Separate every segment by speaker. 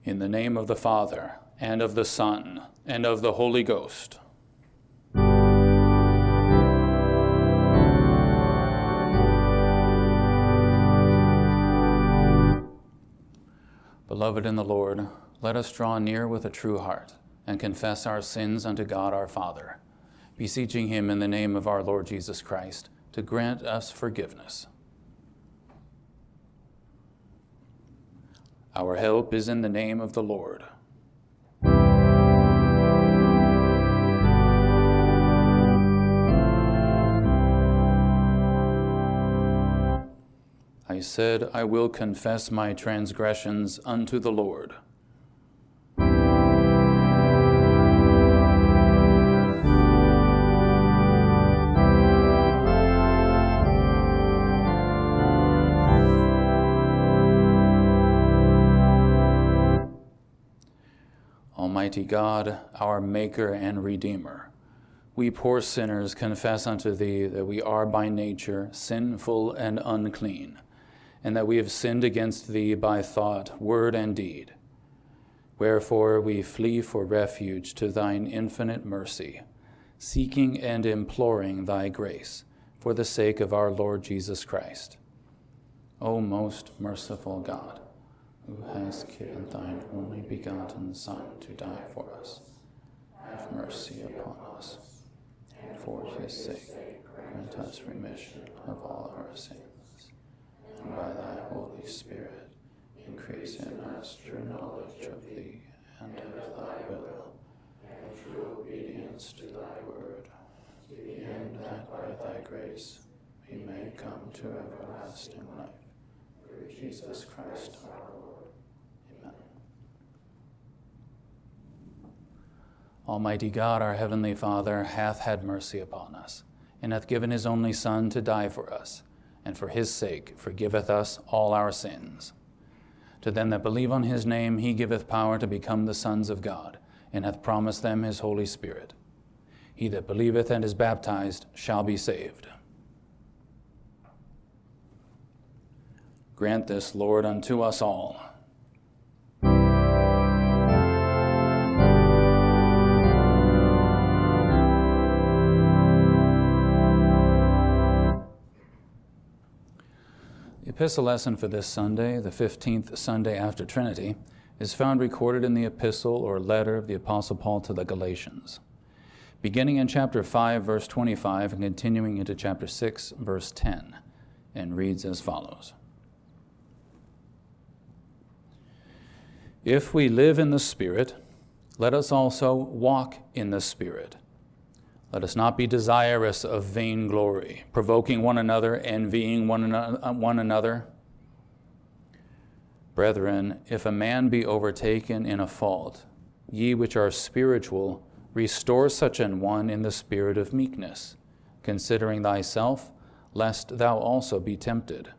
Speaker 1: In the name of the Father, and of the Son, and of the Holy Ghost. Beloved in the Lord, let us draw near with a true heart and confess our sins unto God our Father, beseeching him in the name of our Lord Jesus Christ to grant us forgiveness. Our help is in the name of the Lord. I said, I will confess my transgressions unto the Lord. Almighty God, our Maker and Redeemer, we poor sinners confess unto Thee that we are by nature sinful and unclean, and that we have sinned against Thee by thought, word, and deed. Wherefore we flee for refuge to Thine infinite mercy, seeking and imploring Thy grace for the sake of our Lord Jesus Christ. O most merciful God, who hast given Thine only begotten Son to die for us, have mercy upon us, and for His sake grant us remission of all our sins. And by Thy Holy Spirit, increase in us true knowledge of Thee and of Thy will, and true obedience to Thy word, and that by Thy grace we may come to everlasting life. Through Jesus Christ our Lord. Amen. Almighty God, our heavenly Father, hath had mercy upon us, and hath given His only Son to die for us, and for His sake forgiveth us all our sins. To them that believe on His name He giveth power to become the sons of God, and hath promised them His Holy Spirit. He that believeth and is baptized shall be saved. Grant this, Lord, unto us all. The epistle lesson for this Sunday, the 15th Sunday after Trinity, is found recorded in the epistle or letter of the Apostle Paul to the Galatians, beginning in chapter 5, verse 25, and continuing into chapter 6, verse 10, and reads as follows. If we live in the Spirit, let us also walk in the Spirit. Let us not be desirous of vainglory, provoking one another, envying one another. Brethren, if a man be overtaken in a fault, ye which are spiritual, restore such an one in the spirit of meekness, considering thyself, lest thou also be tempted.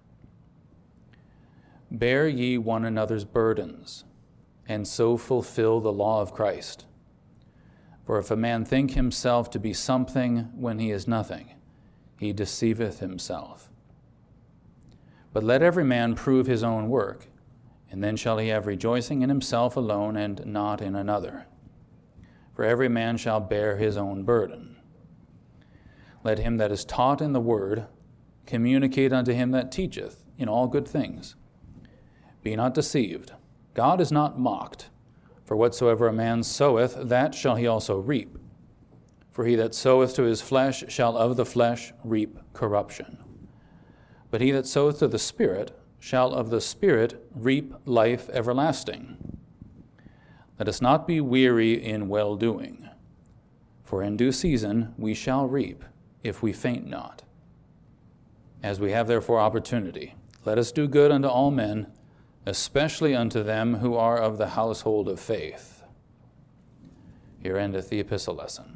Speaker 1: Bear ye one another's burdens, and so fulfill the law of Christ. For if a man think himself to be something when he is nothing, he deceiveth himself. But let every man prove his own work, and then shall he have rejoicing in himself alone and not in another. For every man shall bear his own burden. Let him that is taught in the word communicate unto him that teacheth in all good things. Be not deceived. God is not mocked. For whatsoever a man soweth, that shall he also reap. For he that soweth to his flesh shall of the flesh reap corruption. But he that soweth to the Spirit shall of the Spirit reap life everlasting. Let us not be weary in well-doing, for in due season we shall reap, if we faint not. As we have therefore opportunity, let us do good unto all men, especially unto them who are of the household of faith. Here endeth the epistle lesson.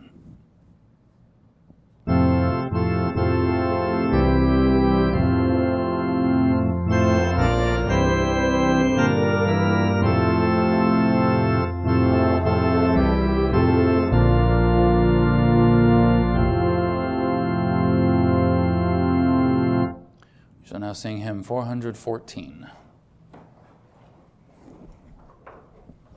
Speaker 1: We shall now sing hymn 414.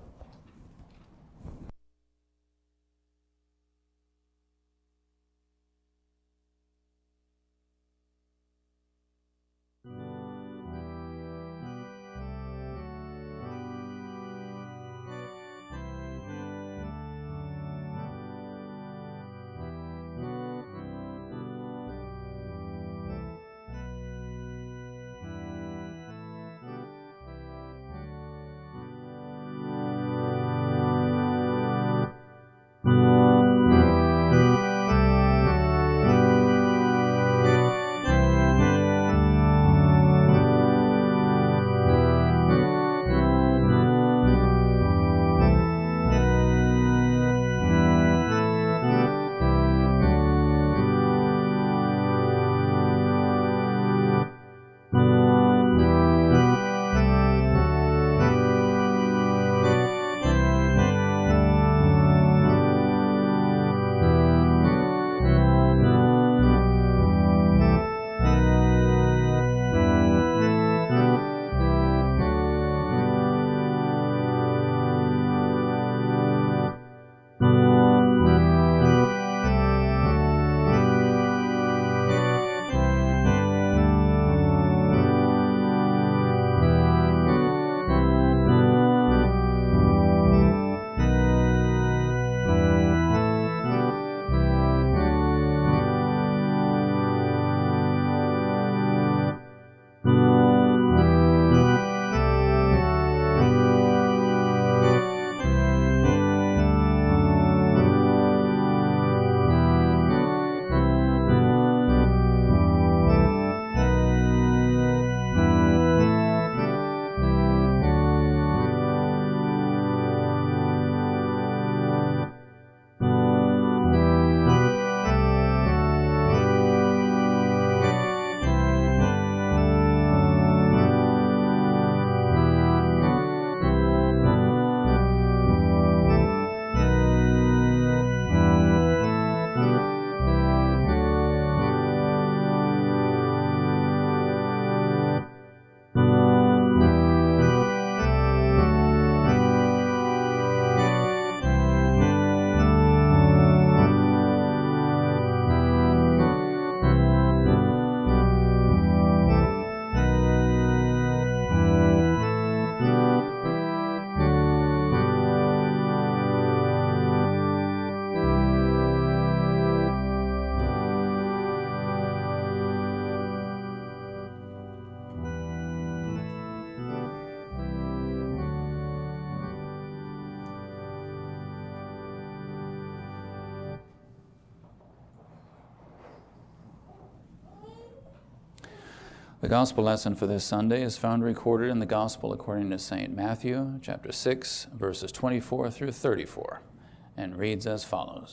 Speaker 1: The gospel lesson for this Sunday is found recorded in the Gospel according to St. Matthew, chapter 6, verses 24 through 34, and reads as follows.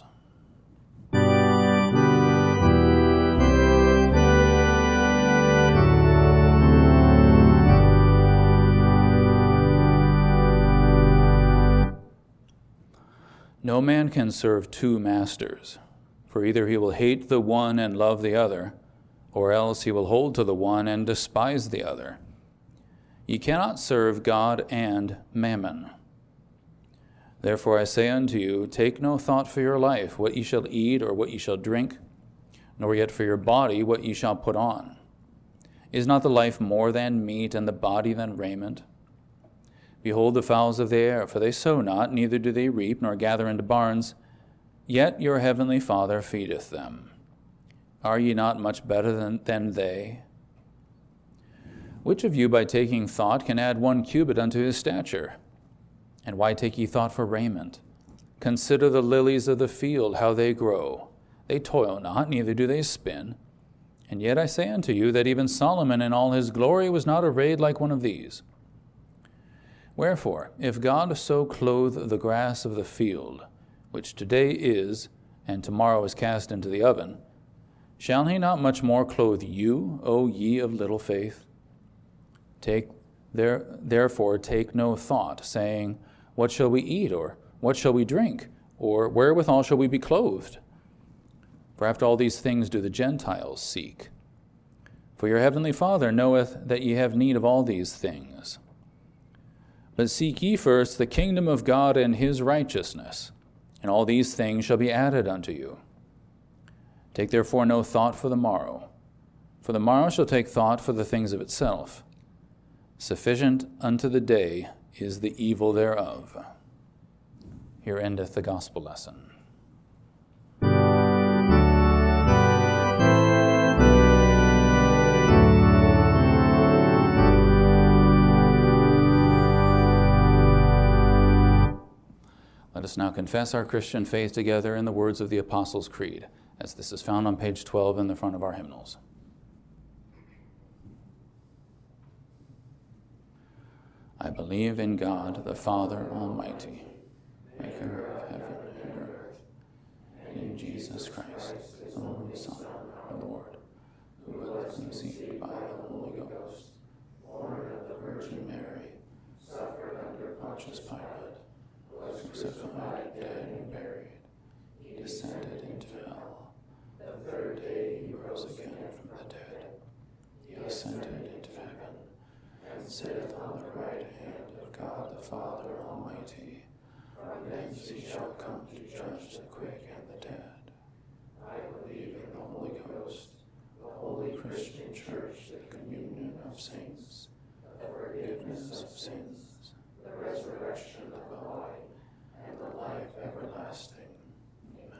Speaker 1: No man can serve two masters, for either he will hate the one and love the other, or else he will hold to the one and despise the other. Ye cannot serve God and mammon. Therefore I say unto you, take no thought for your life, what ye shall eat or what ye shall drink, nor yet for your body what ye shall put on. Is not the life more than meat, and the body than raiment? Behold the fowls of the air, for they sow not, neither do they reap, nor gather into barns, yet your heavenly Father feedeth them. Are ye not much better than they? Which of you by taking thought can add 1 cubit unto his stature? And why take ye thought for raiment? Consider the lilies of the field, how they grow. They toil not, neither do they spin. And yet I say unto you that even Solomon in all his glory was not arrayed like one of these. Wherefore, if God so clothe the grass of the field, which today is, and tomorrow is cast into the oven, shall he not much more clothe you, O ye of little faith? Therefore take no thought, saying, what shall we eat, or what shall we drink, or wherewithal shall we be clothed? For after all these things do the Gentiles seek. For your heavenly Father knoweth that ye have need of all these things. But seek ye first the kingdom of God and his righteousness, and all these things shall be added unto you. Take therefore no thought for the morrow shall take thought for the things of itself. Sufficient unto the day is the evil thereof. Here endeth the gospel lesson. Let us now confess our Christian faith together in the words of the Apostles' Creed, as this is found on page 12 in the front of our hymnals. I believe in God, the Father Almighty, maker of heaven and earth, and in Jesus Christ, his only Son, our Lord, who was conceived by the Holy Ghost, born of the Virgin Mary, suffered under Pontius Pilate, was crucified, dead, and buried. He descended into hell. The third day he rose again from the dead. He ascended into heaven, and sitteth on the right hand of God the Father Almighty. From thence he shall come to judge the quick and the dead. I believe in the Holy Ghost, the holy Christian Church, the communion of saints, the forgiveness of sins, the resurrection of the body, and the life everlasting. Amen.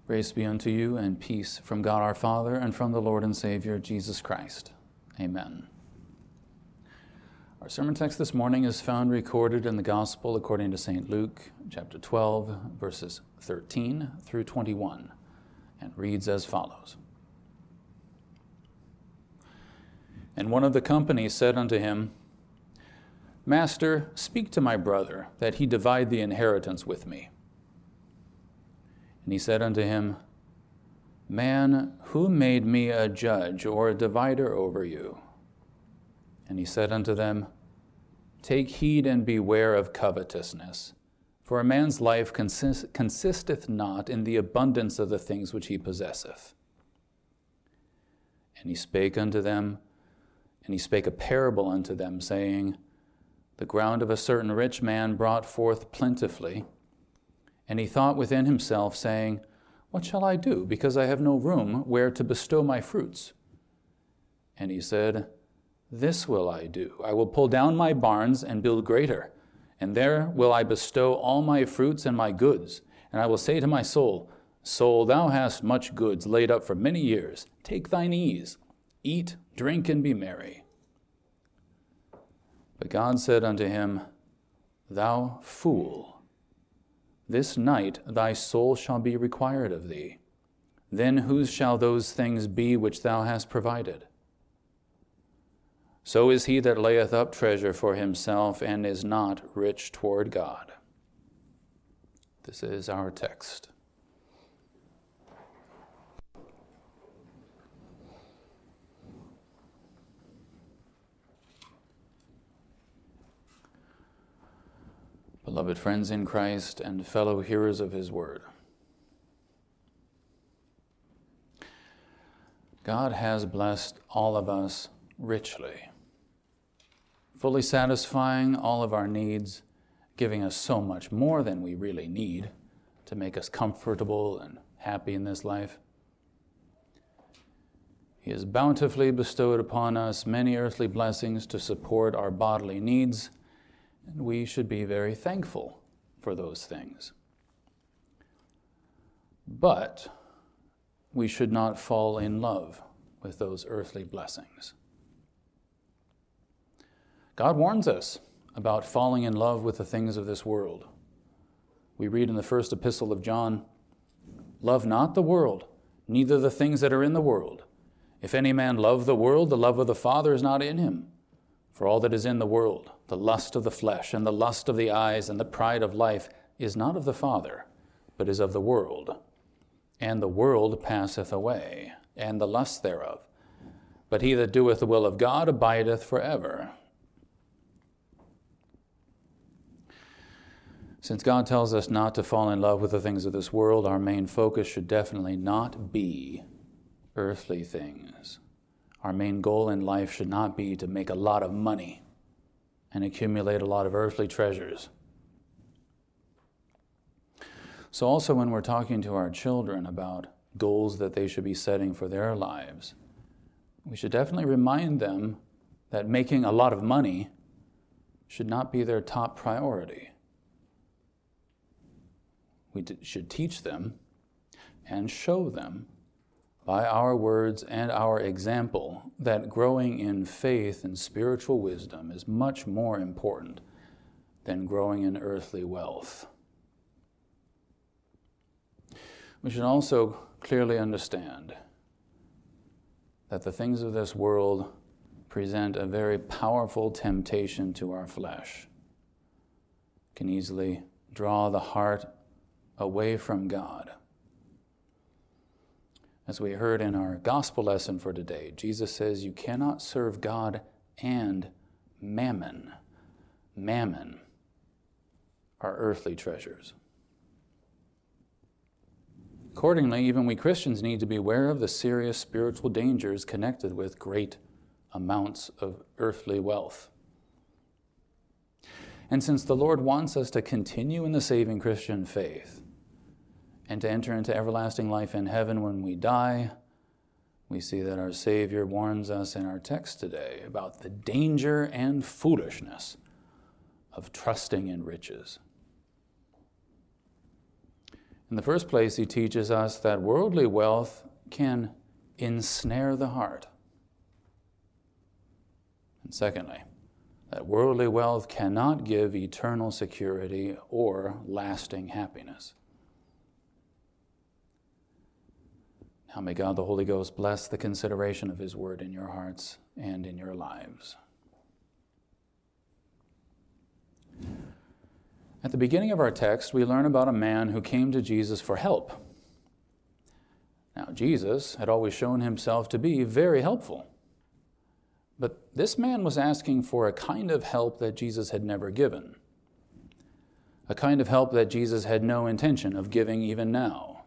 Speaker 1: Grace be unto you and peace from God our Father and from the Lord and Savior Jesus Christ. Amen. Our sermon text this morning is found recorded in the Gospel according to St. Luke, chapter 12, verses 13 through 21, and reads as follows. And one of the company said unto him, Master, speak to my brother, that he divide the inheritance with me. And he said unto him, Man, who made me a judge or a divider over you? And he said unto them, Take heed and beware of covetousness, for a man's life consisteth not in the abundance of the things which he possesseth. And he spake unto them, and he spake a parable unto them, saying, The ground of a certain rich man brought forth plentifully. And he thought within himself, saying, What shall I do, because I have no room where to bestow my fruits? And he said, This will I do. I will pull down my barns and build greater, and there will I bestow all my fruits and my goods. And I will say to my soul, Soul, thou hast much goods laid up for many years. Take thine ease, eat, drink, and be merry. But God said unto him, Thou fool, this night thy soul shall be required of thee. Then whose shall those things be which thou hast provided? So is he that layeth up treasure for himself and is not rich toward God. This is our text. Beloved friends in Christ and fellow hearers of his word, God has blessed all of us richly, fully satisfying all of our needs, giving us so much more than we really need to make us comfortable and happy in this life. He has bountifully bestowed upon us many earthly blessings to support our bodily needs, and we should be very thankful for those things. But we should not fall in love with those earthly blessings. God warns us about falling in love with the things of this world. We read in the first epistle of John, Love not the world, neither the things that are in the world. If any man love the world, the love of the Father is not in him. For all that is in the world, the lust of the flesh and the lust of the eyes and the pride of life is not of the Father, but is of the world. And the world passeth away, and the lust thereof. But he that doeth the will of God abideth forever. Since God tells us not to fall in love with the things of this world, our main focus should definitely not be earthly things. Our main goal in life should not be to make a lot of money and accumulate a lot of earthly treasures. So also when we're talking to our children about goals that they should be setting for their lives, we should definitely remind them that making a lot of money should not be their top priority. We should teach them and show them by our words and our example that growing in faith and spiritual wisdom is much more important than growing in earthly wealth. We should also clearly understand that the things of this world present a very powerful temptation to our flesh, can easily draw the heart away from God. As we heard in our gospel lesson for today, Jesus says you cannot serve God and mammon. Mammon are earthly treasures. Accordingly, even we Christians need to be aware of the serious spiritual dangers connected with great amounts of earthly wealth. And since the Lord wants us to continue in the saving Christian faith and to enter into everlasting life in heaven when we die, we see that our Savior warns us in our text today about the danger and foolishness of trusting in riches. In the first place, he teaches us that worldly wealth can ensnare the heart. And secondly, that worldly wealth cannot give eternal security or lasting happiness. Now may God the Holy Ghost bless the consideration of his word in your hearts and in your lives. At the beginning of our text, we learn about a man who came to Jesus for help. Now, Jesus had always shown himself to be very helpful. But this man was asking for a kind of help that Jesus had never given. A kind of help that Jesus had no intention of giving even now.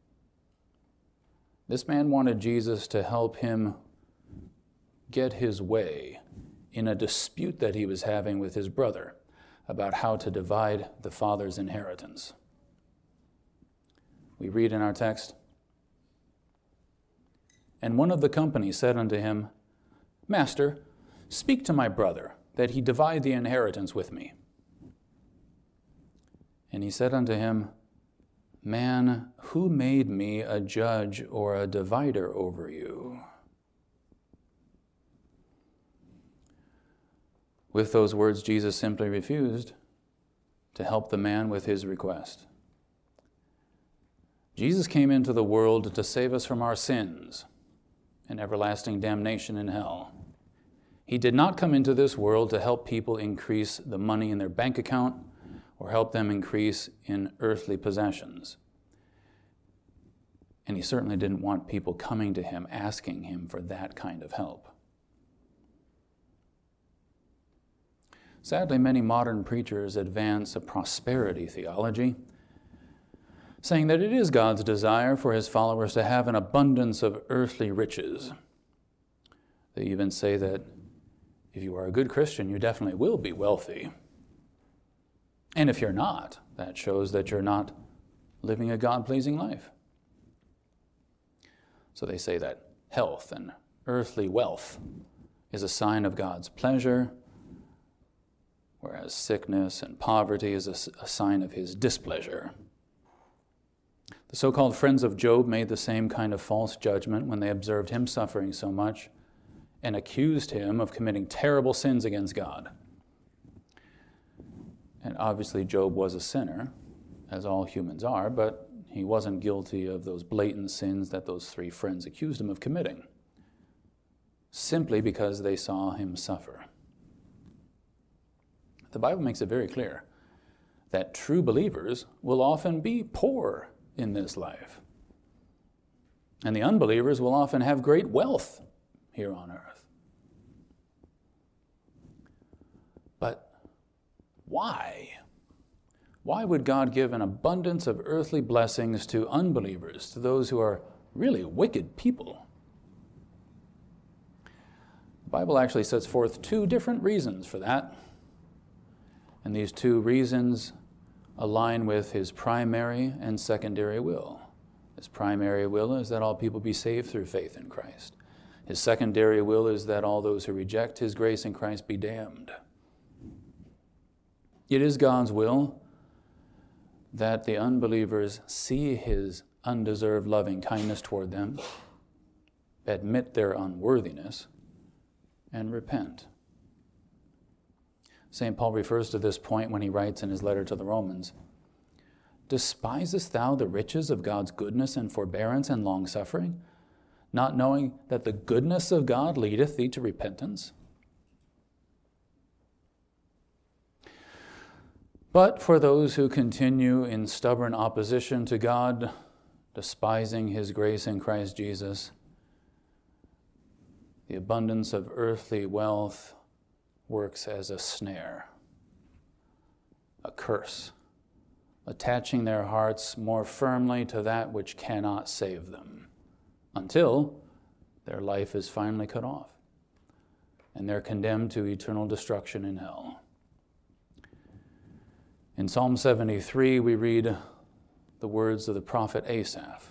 Speaker 1: This man wanted Jesus to help him get his way in a dispute that he was having with his brother about how to divide the father's inheritance. We read in our text, "And one of the company said unto him, Master, speak to my brother, that he divide the inheritance with me. And he said unto him, Man, who made me a judge or a divider over you?" With those words, Jesus simply refused to help the man with his request. Jesus came into the world to save us from our sins and everlasting damnation in hell. He did not come into this world to help people increase the money in their bank account or help them increase in earthly possessions. And he certainly didn't want people coming to him asking him for that kind of help. Sadly, many modern preachers advance a prosperity theology, saying that it is God's desire for his followers to have an abundance of earthly riches. They even say that if you are a good Christian, you definitely will be wealthy. And if you're not, that shows that you're not living a God-pleasing life. So they say that health and earthly wealth is a sign of God's pleasure, whereas sickness and poverty is a sign of his displeasure. The so-called friends of Job made the same kind of false judgment when they observed him suffering so much and accused him of committing terrible sins against God. And obviously Job was a sinner, as all humans are, but he wasn't guilty of those blatant sins that those three friends accused him of committing, simply because they saw him suffer. The Bible makes it very clear that true believers will often be poor in this life. And the unbelievers will often have great wealth here on earth. But why? Why would God give an abundance of earthly blessings to unbelievers, to those who are really wicked people? The Bible actually sets forth two different reasons for that. And these two reasons align with his primary and secondary will. His primary will is that all people be saved through faith in Christ. His secondary will is that all those who reject his grace in Christ be damned. It is God's will that the unbelievers see his undeserved loving kindness toward them, admit their unworthiness, and repent. St. Paul refers to this point when he writes in his letter to the Romans, "Despisest thou the riches of God's goodness and forbearance and long-suffering, not knowing that the goodness of God leadeth thee to repentance?" But for those who continue in stubborn opposition to God, despising his grace in Christ Jesus, the abundance of earthly wealth works as a snare, a curse, attaching their hearts more firmly to that which cannot save them, until their life is finally cut off and they're condemned to eternal destruction in hell. In Psalm 73, we read the words of the prophet Asaph.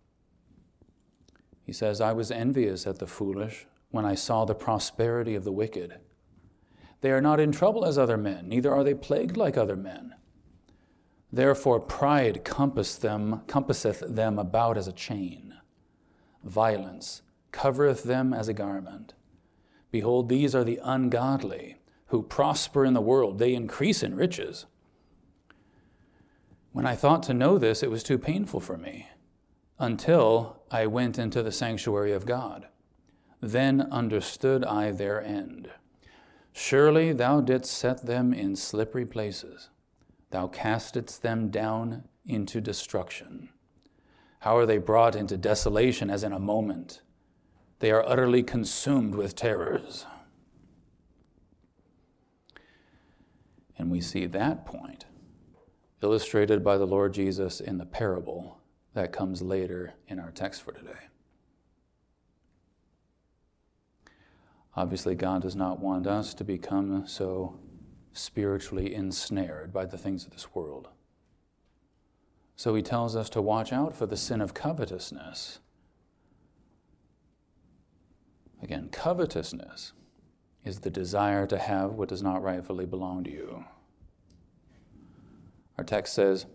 Speaker 1: He says, "I was envious at the foolish when I saw the prosperity of the wicked. They are not in trouble as other men, neither are they plagued like other men. Therefore pride compasseth them about as a chain. Violence covereth them as a garment. Behold, these are the ungodly, who prosper in the world. They increase in riches. When I thought to know this, it was too painful for me, until I went into the sanctuary of God. Then understood I their end. Surely thou didst set them in slippery places. Thou castedst them down into destruction. How are they brought into desolation as in a moment? They are utterly consumed with terrors. And we see that point illustrated by the Lord Jesus in the parable that comes later in our text for today. Obviously, God does not want us to become so spiritually ensnared by the things of this world. So he tells us to watch out for the sin of covetousness. Again, covetousness is the desire to have what does not rightfully belong to you. Our text says,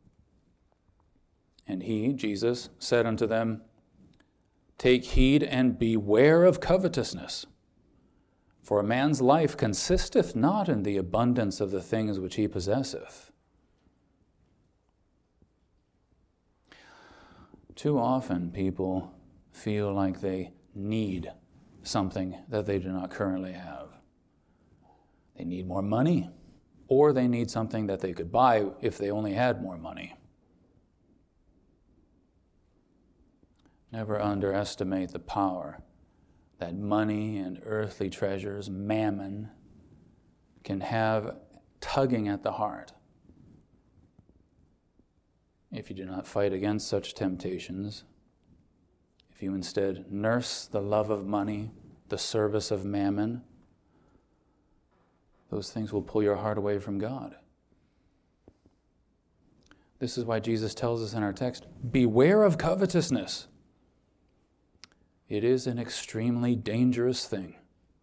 Speaker 1: "And he, Jesus, said unto them, Take heed and beware of covetousness. For a man's life consisteth not in the abundance of the things which he possesseth." Too often people feel like they need something that they do not currently have. They need more money, or they need something that they could buy if they only had more money. Never underestimate the power that money and earthly treasures, mammon, can have tugging at the heart. If you do not fight against such temptations, if you instead nurse the love of money, the service of mammon, those things will pull your heart away from God. This is why Jesus tells us in our text, beware of covetousness. It is an extremely dangerous thing.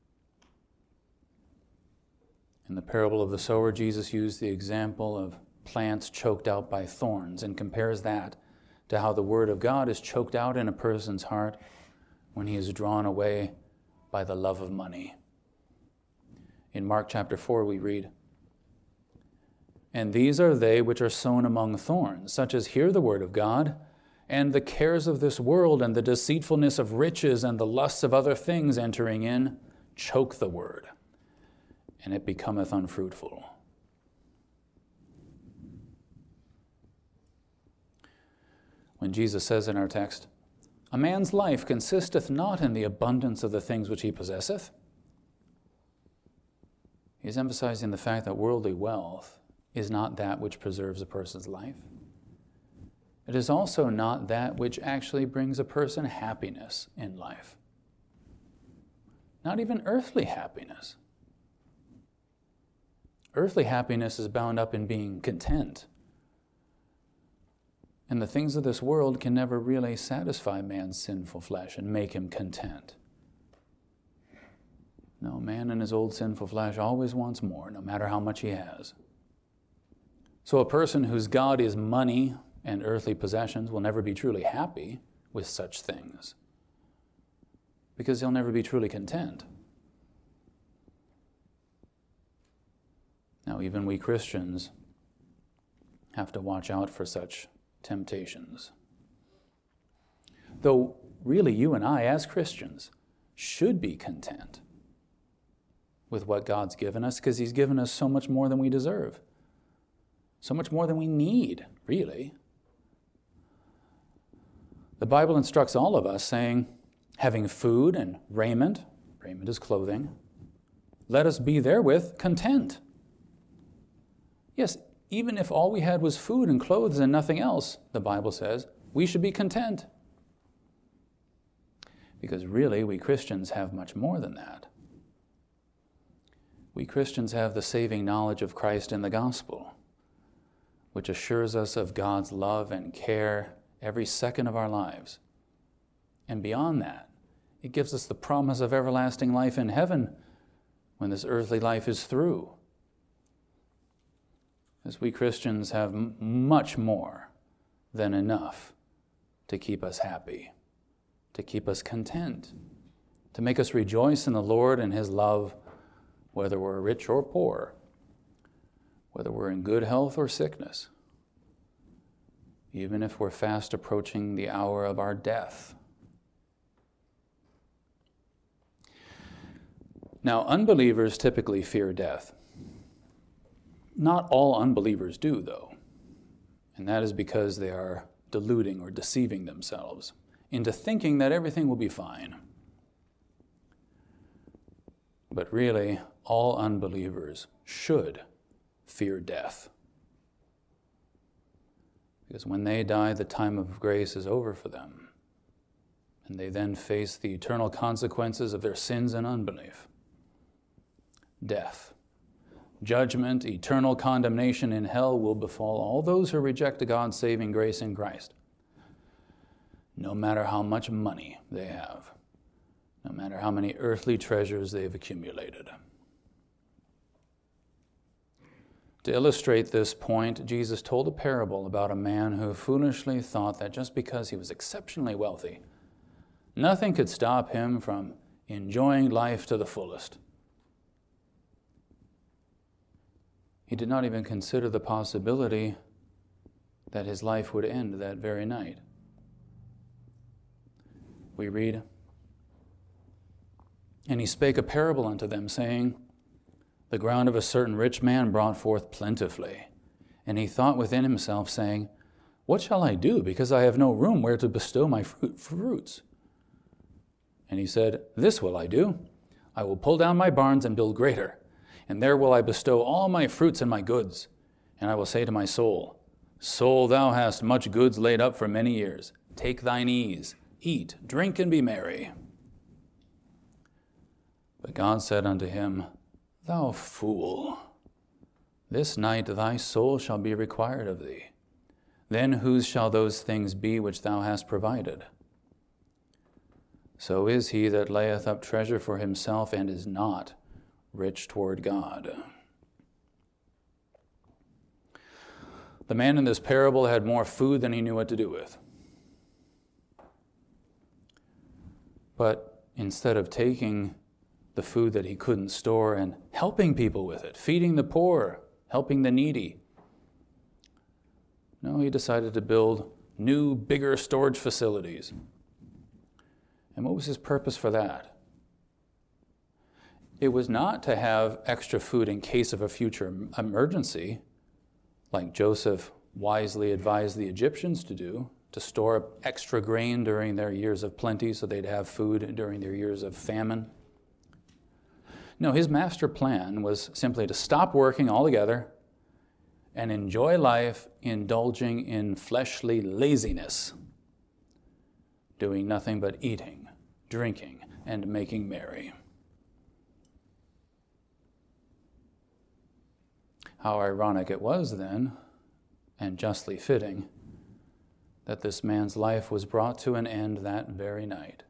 Speaker 1: In the parable of the sower, Jesus used the example of plants choked out by thorns and compares that to how the word of God is choked out in a person's heart when he is drawn away by the love of money. In Mark chapter 4 we read, "And these are they which are sown among thorns, such as hear the word of God, and the cares of this world and the deceitfulness of riches and the lusts of other things entering in choke the word, and it becometh unfruitful." When Jesus says in our text, "A man's life consisteth not in the abundance of the things which he possesseth," he is emphasizing the fact that worldly wealth is not that which preserves a person's life. It is also not that which actually brings a person happiness in life. Not even earthly happiness. Earthly happiness is bound up in being content. And the things of this world can never really satisfy man's sinful flesh and make him content. No, man in his old sinful flesh always wants more, no matter how much he has. So a person whose God is money and earthly possessions will never be truly happy with such things, because he'll never be truly content. Now, even we Christians have to watch out for such temptations. Though really you and I, as Christians, should be content with what God's given us, because he's given us so much more than we deserve. So much more than we need, really. The Bible instructs all of us, saying, having food and raiment is clothing, let us be therewith content. Yes, even if all we had was food and clothes and nothing else, the Bible says, we should be content. Because really, we Christians have much more than that. We Christians have the saving knowledge of Christ in the gospel, which assures us of God's love and care every second of our lives. And beyond that, it gives us the promise of everlasting life in heaven when this earthly life is through. As we Christians have much more than enough to keep us happy, to keep us content, to make us rejoice in the Lord and His love, whether we're rich or poor, whether we're in good health or sickness, even if we're fast approaching the hour of our death. Now, unbelievers typically fear death. Not all unbelievers do, though, and that is because they are deluding or deceiving themselves into thinking that everything will be fine. But really, all unbelievers should fear death. Because when they die, the time of grace is over for them, and they then face the eternal consequences of their sins and unbelief. Death, judgment, eternal condemnation in hell will befall all those who reject God's saving grace in Christ, no matter how much money they have, no matter how many earthly treasures they've accumulated. To illustrate this point, Jesus told a parable about a man who foolishly thought that just because he was exceptionally wealthy, nothing could stop him from enjoying life to the fullest. He did not even consider the possibility that his life would end that very night. We read, "And he spake a parable unto them, saying, The ground of a certain rich man brought forth plentifully. And he thought within himself, saying, What shall I do, because I have no room where to bestow my fruits? And he said, This will I do. I will pull down my barns and build greater, and there will I bestow all my fruits and my goods. And I will say to my soul, Soul, thou hast much goods laid up for many years. Take thine ease, eat, drink, and be merry. But God said unto him, Thou fool, this night thy soul shall be required of thee. Then whose shall those things be which thou hast provided? So is he that layeth up treasure for himself and is not rich toward God." The man in this parable had more food than he knew what to do with. But instead of taking the food that he couldn't store and helping people with it, feeding the poor, helping the needy, no, he decided to build new, bigger storage facilities. And what was his purpose for that? It was not to have extra food in case of a future emergency, like Joseph wisely advised the Egyptians to do, to store up extra grain during their years of plenty so they'd have food during their years of famine. No, his master plan was simply to stop working altogether and enjoy life, indulging in fleshly laziness, doing nothing but eating, drinking, and making merry. How ironic it was then, and justly fitting, that this man's life was brought to an end that very night.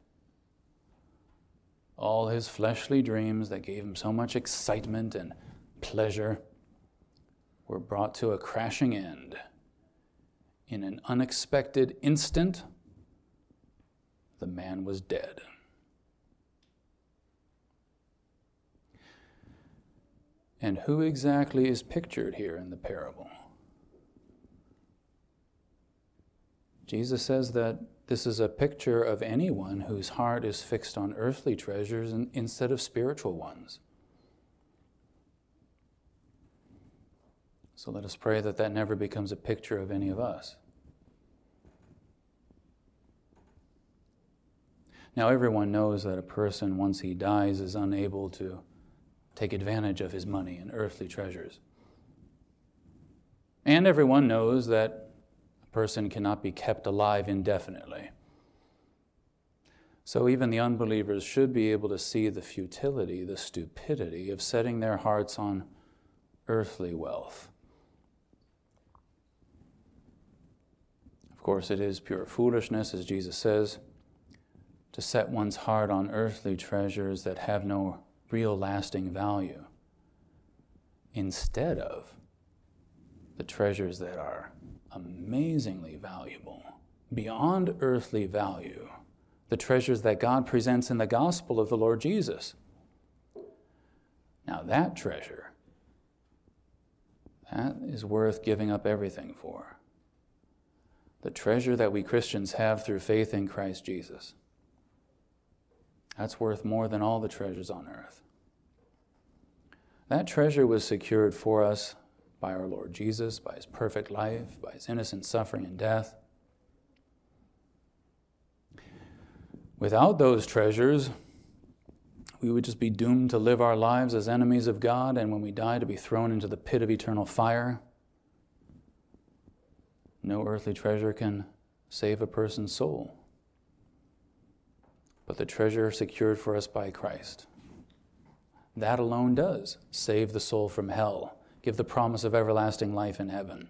Speaker 1: All his fleshly dreams that gave him so much excitement and pleasure were brought to a crashing end. In an unexpected instant, the man was dead. And who exactly is pictured here in the parable? Jesus says that this is a picture of anyone whose heart is fixed on earthly treasures instead of spiritual ones. So let us pray that that never becomes a picture of any of us. Now, everyone knows that a person, once he dies, is unable to take advantage of his money and earthly treasures. And everyone knows that a person cannot be kept alive indefinitely. So even the unbelievers should be able to see the futility, the stupidity of setting their hearts on earthly wealth. Of course, it is pure foolishness, as Jesus says, to set one's heart on earthly treasures that have no real lasting value, instead of the treasures that are amazingly valuable, beyond earthly value, the treasures that God presents in the gospel of the Lord Jesus. Now that treasure, that is worth giving up everything for. The treasure that we Christians have through faith in Christ Jesus, that's worth more than all the treasures on earth. That treasure was secured for us by our Lord Jesus, by his perfect life, by his innocent suffering and death. Without those treasures, we would just be doomed to live our lives as enemies of God, and when we die, to be thrown into the pit of eternal fire. No earthly treasure can save a person's soul, but the treasure secured for us by Christ, that alone does save the soul from hell, give the promise of everlasting life in heaven.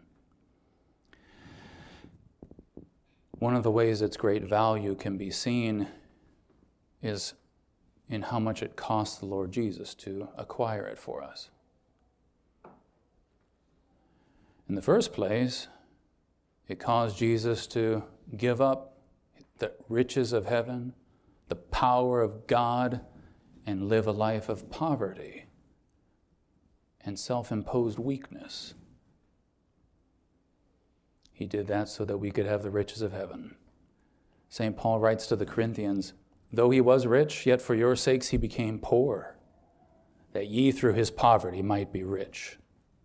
Speaker 1: One of the ways its great value can be seen is in how much it cost the Lord Jesus to acquire it for us. In the first place, it caused Jesus to give up the riches of heaven, the power of God, and live a life of poverty and self-imposed weakness. He did that so that we could have the riches of heaven. St. Paul writes to the Corinthians, "Though he was rich, yet for your sakes he became poor, that ye through his poverty might be rich."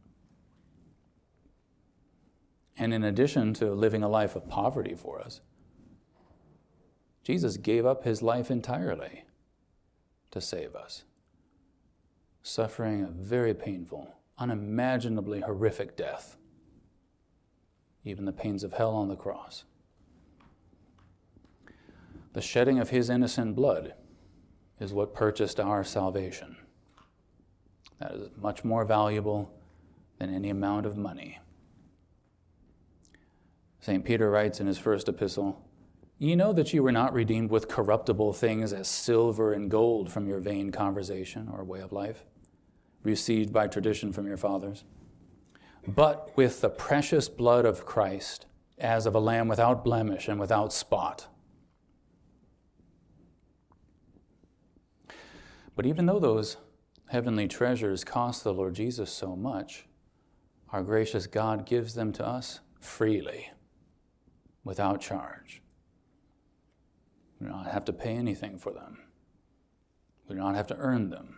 Speaker 1: And in addition to living a life of poverty for us, Jesus gave up his life entirely to save us, suffering a very painful, unimaginably horrific death, even the pains of hell on the cross. The shedding of his innocent blood is what purchased our salvation. That is much more valuable than any amount of money. St. Peter writes in his first epistle, "Ye know that ye were not redeemed with corruptible things as silver and gold from your vain conversation or way of life, received by tradition from your fathers, but with the precious blood of Christ, as of a lamb without blemish and without spot." But even though those heavenly treasures cost the Lord Jesus so much, our gracious God gives them to us freely, without charge. We do not have to pay anything for them. We do not have to earn them.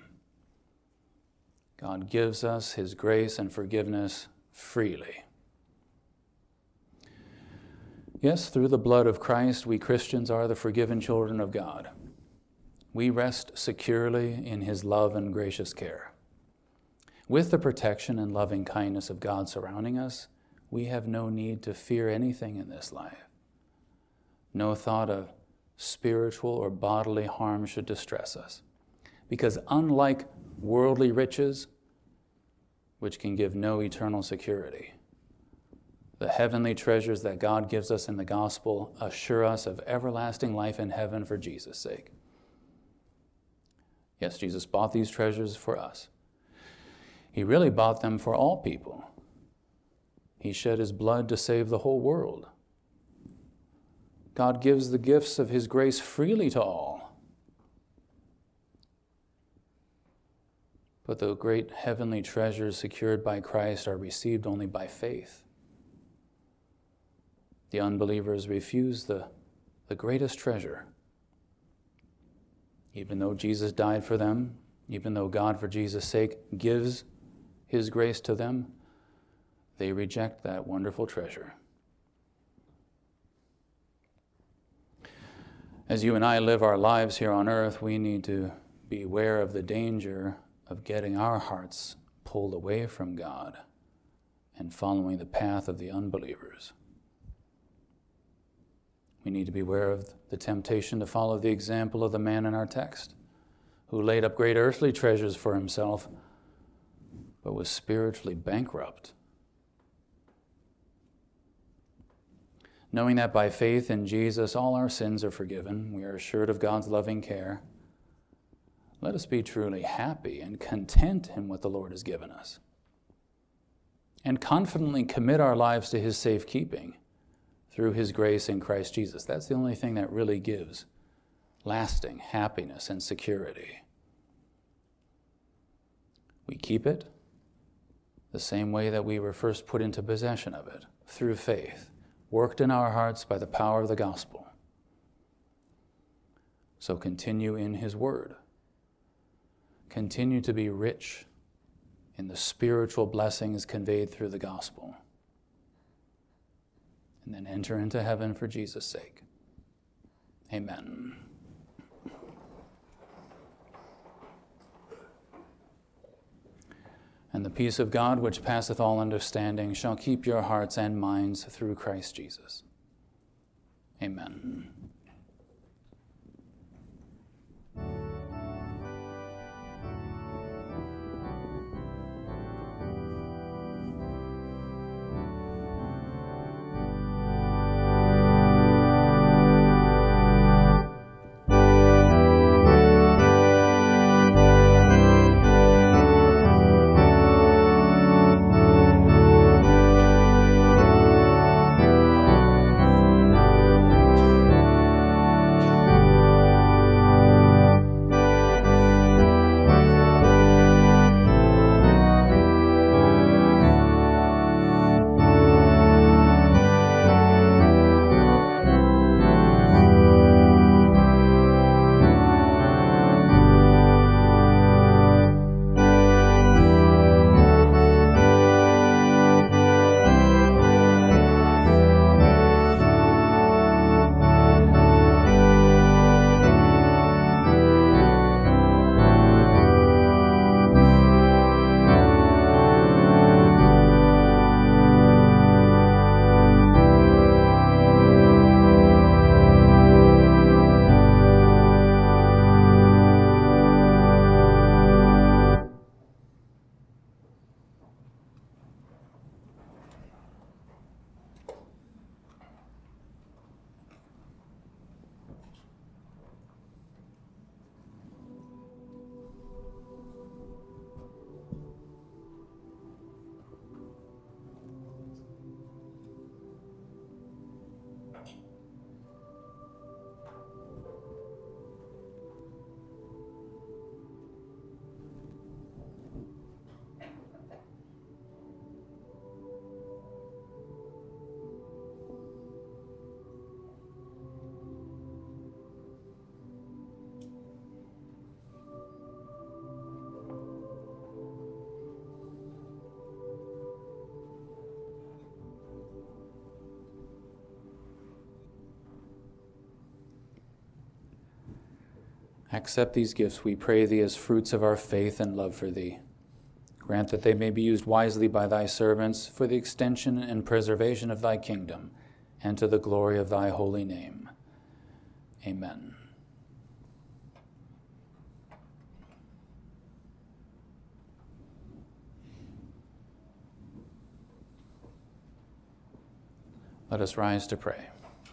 Speaker 1: God gives us his grace and forgiveness freely. Yes, through the blood of Christ, we Christians are the forgiven children of God. We rest securely in his love and gracious care. With the protection and loving kindness of God surrounding us, we have no need to fear anything in this life. No thought of spiritual or bodily harm should distress us, because unlike worldly riches, which can give no eternal security, the heavenly treasures that God gives us in the gospel assure us of everlasting life in heaven for Jesus' sake. Yes, Jesus bought these treasures for us. He really bought them for all people. He shed his blood to save the whole world. God gives the gifts of his grace freely to all. But the great heavenly treasures secured by Christ are received only by faith. The unbelievers refuse the greatest treasure. Even though Jesus died for them, even though God for Jesus' sake gives his grace to them, they reject that wonderful treasure. As you and I live our lives here on earth, we need to be aware of the danger of getting our hearts pulled away from God and following the path of the unbelievers. We need to be aware of the temptation to follow the example of the man in our text, who laid up great earthly treasures for himself, but was spiritually bankrupt. Knowing that by faith in Jesus all our sins are forgiven, we are assured of God's loving care, let us be truly happy and content in what the Lord has given us. and confidently commit our lives to his safekeeping through his grace in Christ Jesus. That's the only thing that really gives lasting happiness and security. We keep it the same way that we were first put into possession of it, through faith, worked in our hearts by the power of the gospel. So continue in his word. Continue to be rich in the spiritual blessings conveyed through the gospel. And then enter into heaven for Jesus' sake. Amen. And the peace of God, which passeth all understanding, shall keep your hearts and minds through Christ Jesus. Amen. Accept these gifts, we pray thee, as fruits of our faith and love for thee. Grant that they may be used wisely by thy servants for the extension and preservation of thy kingdom, and to the glory of thy holy name. Amen. Let us rise to pray.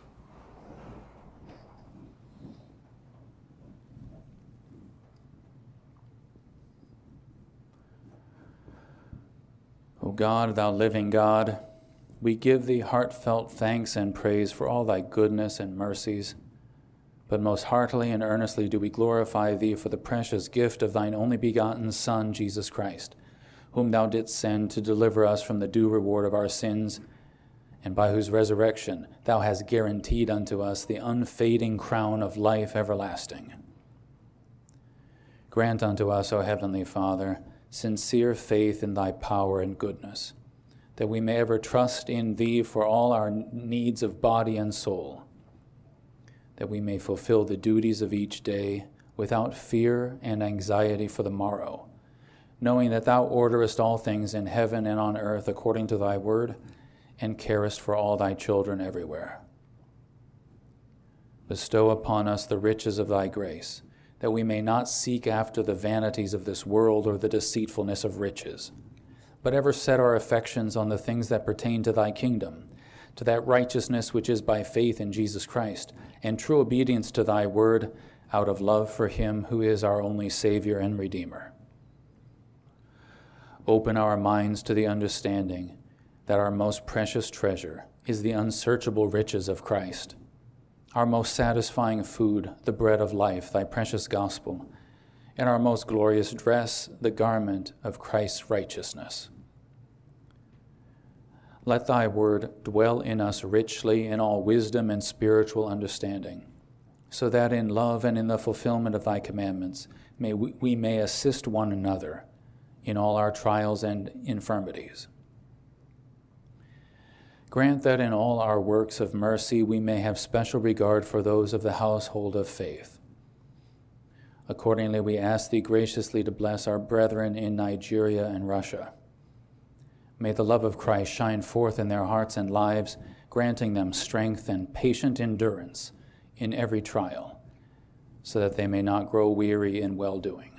Speaker 1: O God, thou living God, we give thee heartfelt thanks and praise for all thy goodness and mercies, but most heartily and earnestly do we glorify thee for the precious gift of thine only begotten Son, Jesus Christ, whom thou didst send to deliver us from the due reward of our sins, and by whose resurrection thou hast guaranteed unto us the unfading crown of life everlasting. Grant unto us, O Heavenly Father, sincere faith in thy power and goodness, that we may ever trust in thee for all our needs of body and soul, that we may fulfill the duties of each day without fear and anxiety for the morrow, knowing that thou orderest all things in heaven and on earth according to thy word, and carest for all thy children everywhere. Bestow upon us the riches of thy grace, that we may not seek after the vanities of this world or the deceitfulness of riches, but ever set our affections on the things that pertain to thy kingdom, to that righteousness which is by faith in Jesus Christ, and true obedience to thy word, out of love for him who is our only Savior and Redeemer. Open our minds to the understanding that our most precious treasure is the unsearchable riches of Christ, our most satisfying food, the bread of life, thy precious gospel, and our most glorious dress, the garment of Christ's righteousness. Let thy word dwell in us richly in all wisdom and spiritual understanding, so that in love and in the fulfillment of thy commandments we may assist one another in all our trials and infirmities. Grant that in all our works of mercy we may have special regard for those of the household of faith. Accordingly, we ask thee graciously to bless our brethren in Nigeria and Russia. May the love of Christ shine forth in their hearts and lives, granting them strength and patient endurance in every trial, so that they may not grow weary in well-doing.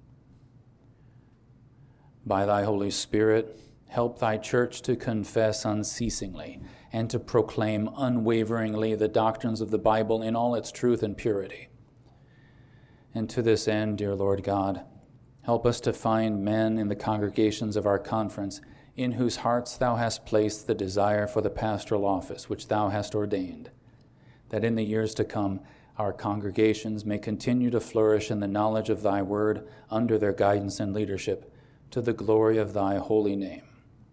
Speaker 1: By thy Holy Spirit, help thy church to confess unceasingly and to proclaim unwaveringly the doctrines of the Bible in all its truth and purity. And to this end, dear Lord God, help us to find men in the congregations of our conference in whose hearts thou hast placed the desire for the pastoral office which thou hast ordained, that in the years to come our congregations may continue to flourish in the knowledge of thy word under their guidance and leadership, to the glory of thy holy name.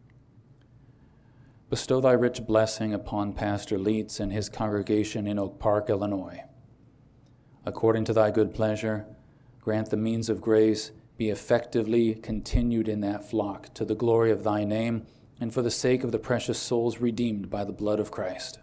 Speaker 1: Bestow thy rich blessing upon Pastor Leitz and his congregation in Oak Park, Illinois. According to thy good pleasure, grant the means of grace be effectively continued in that flock to the glory of thy name and for the sake of the precious souls redeemed by the blood of Christ.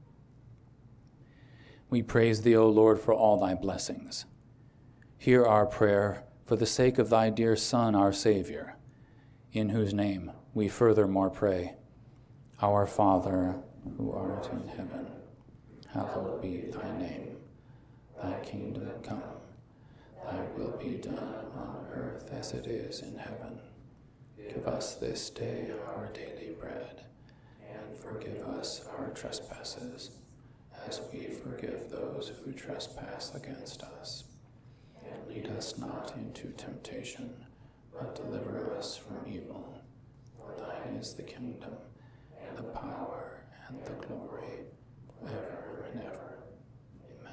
Speaker 1: We praise thee, O Lord, for all thy blessings. Hear our prayer for the sake of thy dear Son, our Savior, in whose name we furthermore pray. Our Father, who art in heaven, hallowed be thy name. Thy kingdom come, thy will be done on earth as it is in heaven. Give us this day our daily bread, and forgive us our trespasses, as we forgive those who trespass against us. And lead us not into temptation, but deliver us from evil. For thine is the kingdom, and the power, and the glory, forever and ever. Amen.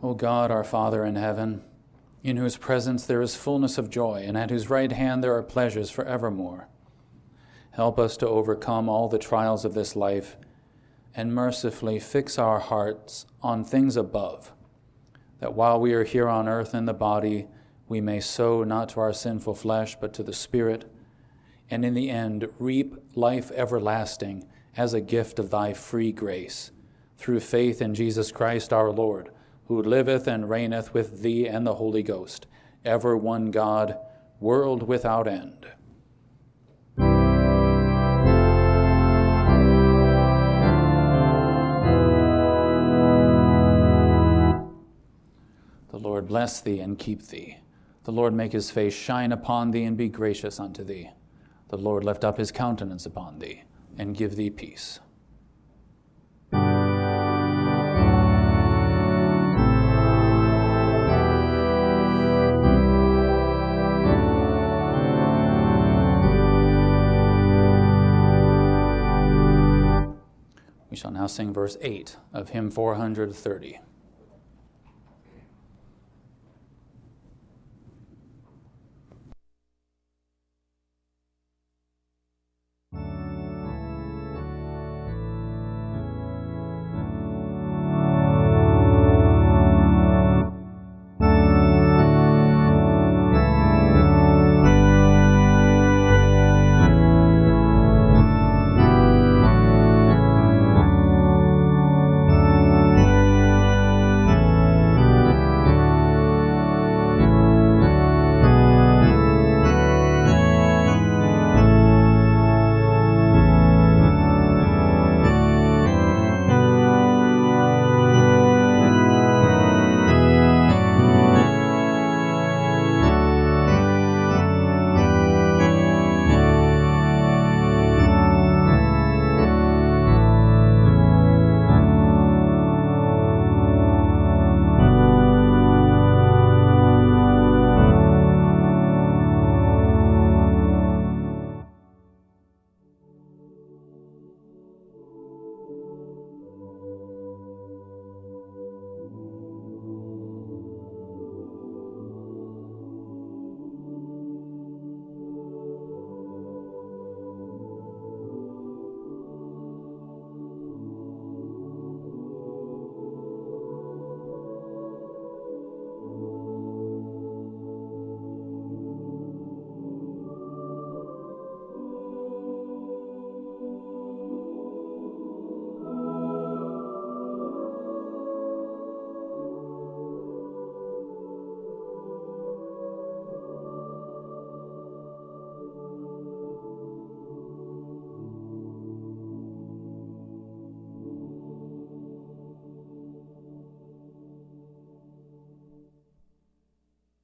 Speaker 1: O God, our Father in heaven, in whose presence there is fullness of joy, and at whose right hand there are pleasures forevermore, help us to overcome all the trials of this life and mercifully fix our hearts on things above, that while we are here on earth in the body, we may sow not to our sinful flesh, but to the Spirit, and in the end reap life everlasting as a gift of thy free grace, through faith in Jesus Christ our Lord, who liveth and reigneth with thee and the Holy Ghost, ever one God, world without end. The Lord bless thee and keep thee. The Lord make his face shine upon thee and be gracious unto thee. The Lord lift up his countenance upon thee and give thee peace. We shall now sing verse 8 of hymn 430.